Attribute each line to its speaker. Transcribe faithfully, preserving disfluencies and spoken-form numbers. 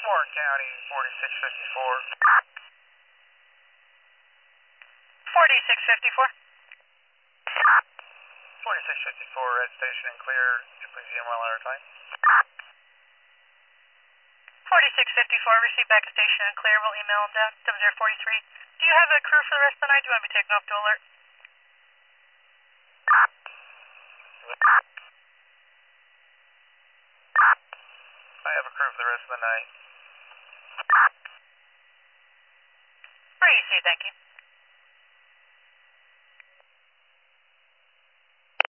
Speaker 1: Warren County, forty-six fifty-four.
Speaker 2: forty-six fifty-four.
Speaker 1: forty-six fifty-four, red station and clear. Could you please E M L our time?
Speaker 2: forty-six fifty-four, receive back to station and clear. We'll email them down. seven zero four three. Do you have a crew for the rest of the night? Do you want to be taken off to alert?
Speaker 1: I have a crew for the rest of the night.
Speaker 2: Where you see, thank you.